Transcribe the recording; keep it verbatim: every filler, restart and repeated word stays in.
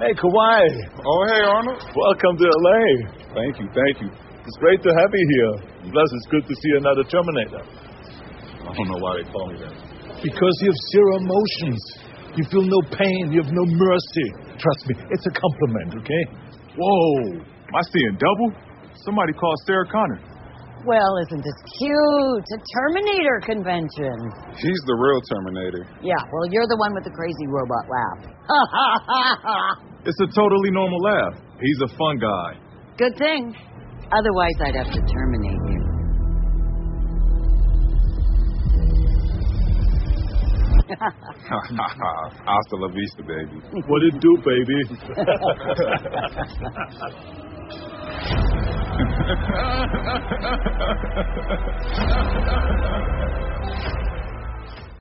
Hey, Kawhi. Oh, hey, Arnold. Welcome to L A. Thank you, thank you. It's great to have you here. Plus, it's good to see another Terminator. I don't know why they call me that. Because you have zero emotions. You feel no pain. You have no mercy. Trust me, it's a compliment, okay? Whoa. Am I seeing double? Somebody called Sarah Connor. Well, isn't this cute? A Terminator convention. He's the real Terminator. Yeah, well, you're the one with the crazy robot laugh. It's a totally normal laugh. He's a fun guy. Good thing. Otherwise, I'd have to terminate you. Hasta la vista, baby. What it do, baby? Ha ha ha ha ha!